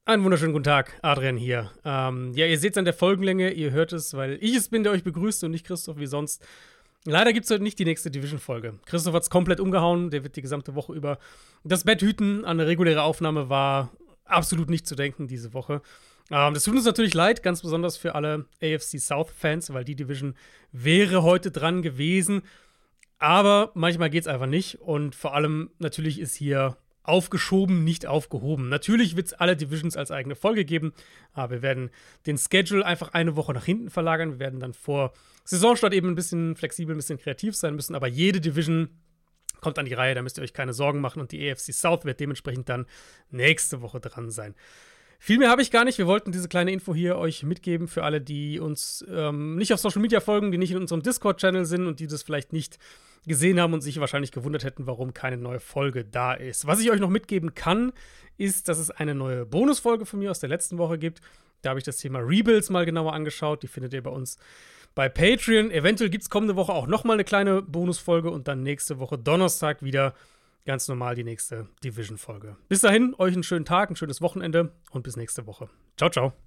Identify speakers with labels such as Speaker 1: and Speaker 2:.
Speaker 1: Einen wunderschönen guten Tag, Adrian hier. Ihr seht es an der Folgenlänge, ihr hört es, weil ich es bin, der euch begrüßt und nicht Christoph wie sonst. Leider gibt es heute nicht die nächste Division-Folge. Christoph hat es komplett umgehauen, der wird die gesamte Woche über das Bett hüten. An eine reguläre Aufnahme war absolut nicht zu denken diese Woche. Das tut uns natürlich leid, ganz besonders für alle AFC South-Fans, weil die Division wäre heute dran gewesen. Aber manchmal geht es einfach nicht und vor allem natürlich ist hier aufgeschoben, nicht aufgehoben. Natürlich wird es alle Divisions als eigene Folge geben, aber wir werden den Schedule einfach eine Woche nach hinten verlagern. Wir werden dann vor Saisonstart eben ein bisschen flexibel, ein bisschen kreativ sein müssen, aber jede Division kommt an die Reihe, da müsst ihr euch keine Sorgen machen und die AFC South wird dementsprechend dann nächste Woche dran sein. Viel mehr habe ich gar nicht. Wir wollten diese kleine Info hier euch mitgeben für alle, die uns nicht auf Social Media folgen, die nicht in unserem Discord-Channel sind und die das vielleicht nicht gesehen haben und sich wahrscheinlich gewundert hätten, warum keine neue Folge da ist. Was ich euch noch mitgeben kann, ist, dass es eine neue Bonusfolge von mir aus der letzten Woche gibt. Da habe ich das Thema Rebuilds mal genauer angeschaut. Die findet ihr bei uns bei Patreon. Eventuell gibt es kommende Woche auch noch mal eine kleine Bonusfolge und dann nächste Woche Donnerstag wieder ganz normal die nächste Division-Folge. Bis dahin, euch einen schönen Tag, ein schönes Wochenende und bis nächste Woche. Ciao, ciao.